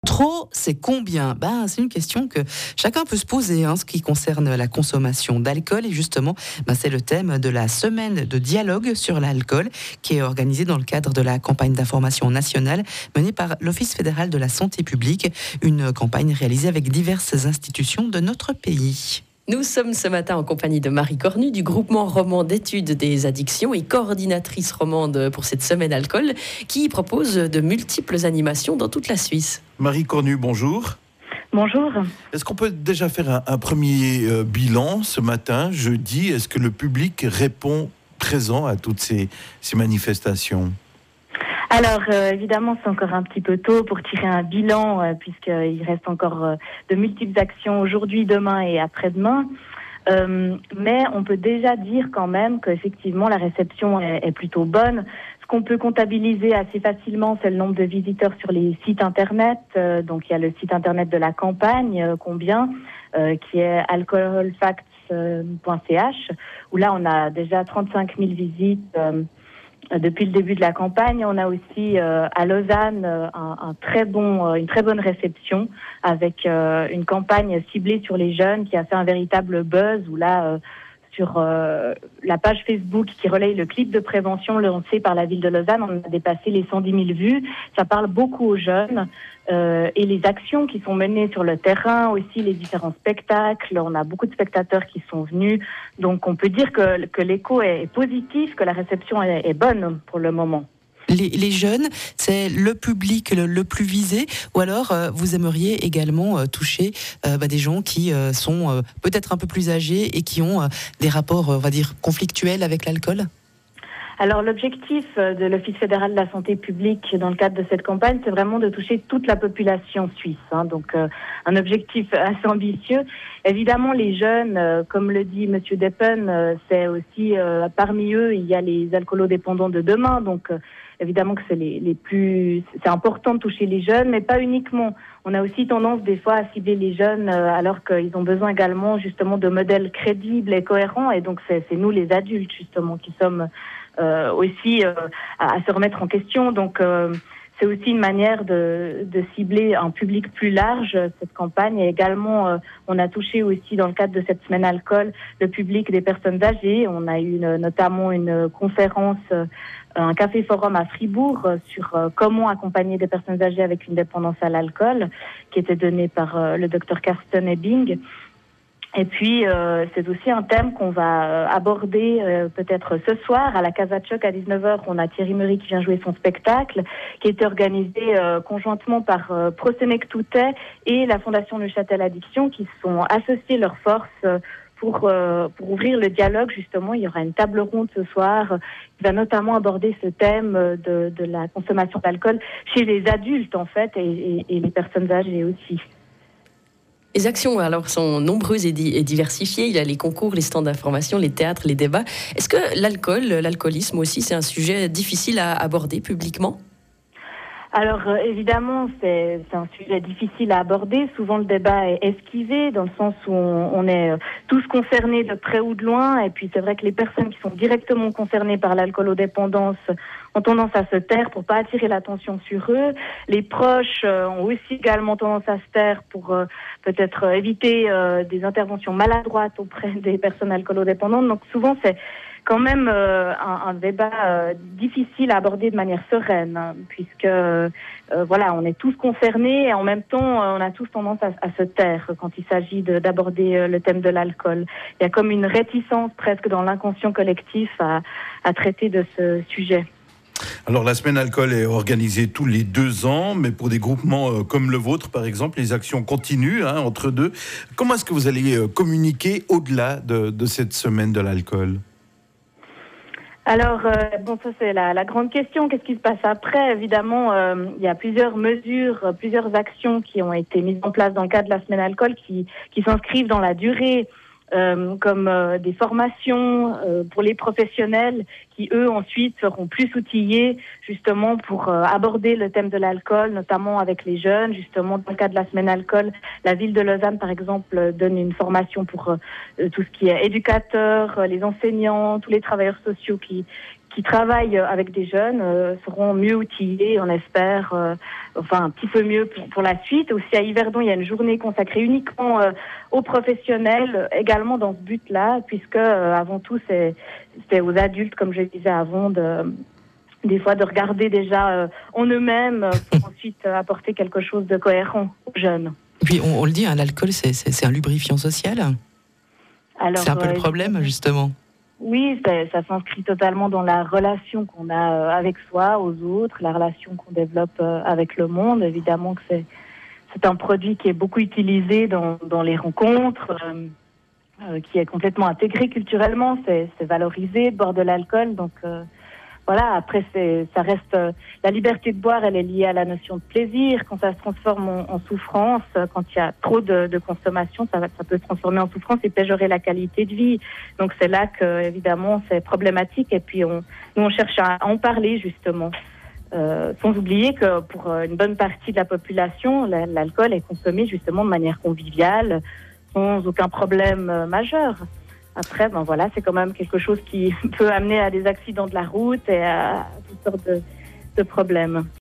Trop, c'est combien? C'est une question que chacun peut se poser, ce qui concerne la consommation d'alcool. Et justement, c'est le thème de la semaine de dialogue sur l'alcool qui est organisée dans le cadre de la campagne d'information nationale menée par l'Office fédéral de la santé publique. Une campagne réalisée avec diverses institutions de notre pays. Nous sommes ce matin en compagnie de Marie Cornu du groupement romand d'études des addictions et coordinatrice romande pour cette semaine alcool qui propose de multiples animations dans toute la Suisse. Marie Cornu, bonjour. Bonjour. Est-ce qu'on peut déjà faire un premier bilan ce matin, jeudi? Est-ce que le public répond présent à toutes ces manifestations? Alors, évidemment, c'est encore un petit peu tôt pour tirer un bilan, puisqu'il reste encore de multiples actions aujourd'hui, demain et après-demain. Mais on peut déjà dire quand même qu'effectivement, la réception est plutôt bonne. Ce qu'on peut comptabiliser assez facilement, c'est le nombre de visiteurs sur les sites Internet. Donc, il y a le site Internet de la campagne, qui est alcoholfacts.ch, où là, on a déjà 35 000 visites depuis le début de la campagne. On a aussi à Lausanne une très bonne réception avec une campagne ciblée sur les jeunes qui a fait un véritable buzz, où là sur la page Facebook qui relaye le clip de prévention lancé par la ville de Lausanne, on a dépassé les 110 000 vues. Ça parle beaucoup aux jeunes et les actions qui sont menées sur le terrain, aussi les différents spectacles. On a beaucoup de spectateurs qui sont venus. Donc on peut dire que l'écho est positif, que la réception est bonne pour le moment. Les jeunes, c'est le public le plus visé, ou alors vous aimeriez également toucher des gens qui sont peut-être un peu plus âgés et qui ont des rapports, on va dire, conflictuels avec l'alcool? Alors l'objectif de l'Office fédéral de la santé publique dans le cadre de cette campagne, c'est vraiment de toucher toute la population suisse. Donc un objectif assez ambitieux. Évidemment, les jeunes, comme le dit Monsieur Deppen, c'est aussi parmi eux, il y a les alcoolodépendants de demain. Donc évidemment que c'est important de toucher les jeunes, mais pas uniquement. On a aussi tendance des fois à cibler les jeunes alors qu'ils ont besoin également justement de modèles crédibles et cohérents. Et donc c'est nous les adultes justement qui sommes aussi à se remettre en question. Donc c'est aussi une manière de cibler un public plus large, cette campagne. Et également, on a touché aussi dans le cadre de cette semaine alcool le public des personnes âgées. On a eu notamment une conférence, un café forum à Fribourg sur comment accompagner des personnes âgées avec une dépendance à l'alcool, qui était donnée par le docteur Karsten Ebbing. Et puis, c'est aussi un thème qu'on va aborder peut-être ce soir à la Casa de Choc à 19h. On a Thierry Meury qui vient jouer son spectacle, qui est organisé conjointement par Prosenec Toutet et la Fondation Neuchâtel Addiction, qui sont associés leurs forces pour ouvrir le dialogue. Justement, il y aura une table ronde ce soir qui va notamment aborder ce thème de la consommation d'alcool chez les adultes, en fait, et les personnes âgées aussi. Les actions alors sont nombreuses et diversifiées. Il y a les concours, les stands d'information, les théâtres, les débats. Est-ce que l'alcoolisme aussi, c'est un sujet difficile à aborder publiquement ? Alors évidemment, c'est un sujet difficile à aborder. Souvent le débat est esquivé dans le sens où on est tous concernés de près ou de loin. Et puis c'est vrai que les personnes qui sont directement concernées par l'alcoolodépendance ont tendance à se taire pour pas attirer l'attention sur eux. Les proches ont aussi également tendance à se taire pour peut-être éviter des interventions maladroites auprès des personnes alcoolodépendantes. Donc souvent c'est quand même un débat difficile à aborder de manière sereine, puisque on est tous concernés et en même temps on a tous tendance à se taire quand il s'agit d'aborder le thème de l'alcool. Il y a comme une réticence presque dans l'inconscient collectif à traiter de ce sujet. Alors la semaine alcool est organisée tous les 2 ans, mais pour des groupements comme le vôtre par exemple, les actions continuent entre deux. Comment est-ce que vous allez communiquer au-delà de cette semaine de l'alcool ? Alors, ça c'est la grande question. Qu'est-ce qui se passe après ? Évidemment, il y a plusieurs mesures, plusieurs actions qui ont été mises en place dans le cadre de la semaine alcool qui s'inscrivent dans la durée, comme des formations pour les professionnels qui, eux, ensuite seront plus outillés justement pour aborder le thème de l'alcool, notamment avec les jeunes. Justement, dans le cadre de la semaine alcool, la ville de Lausanne, par exemple, donne une formation pour tout ce qui est éducateurs, les enseignants, tous les travailleurs sociaux qui qui travaillent avec des jeunes seront mieux outillés, on espère, un petit peu mieux pour la suite. Aussi à Yverdon, il y a une journée consacrée uniquement aux professionnels, également dans ce but-là, puisque avant tout, c'est aux adultes, comme je disais avant, des fois de regarder déjà en eux-mêmes pour ensuite apporter quelque chose de cohérent aux jeunes. Et puis on le dit, l'alcool, c'est un lubrifiant social. Alors, c'est un peu le problème, justement. Oui, ça s'inscrit totalement dans la relation qu'on a avec soi, aux autres, la relation qu'on développe avec le monde. Évidemment que c'est un produit qui est beaucoup utilisé dans les rencontres, qui est complètement intégré culturellement, c'est valorisé de boire de l'alcool. Donc voilà, après ça reste la liberté de boire, elle est liée à la notion de plaisir. Quand ça se transforme en souffrance, quand il y a trop de consommation, ça peut se transformer en souffrance et péjorer la qualité de vie. Donc c'est là que évidemment c'est problématique. Et puis nous on cherche à en parler justement, sans oublier que pour une bonne partie de la population, l'alcool est consommé justement de manière conviviale, sans aucun problème majeur. Après, c'est quand même quelque chose qui peut amener à des accidents de la route et à toutes sortes de problèmes.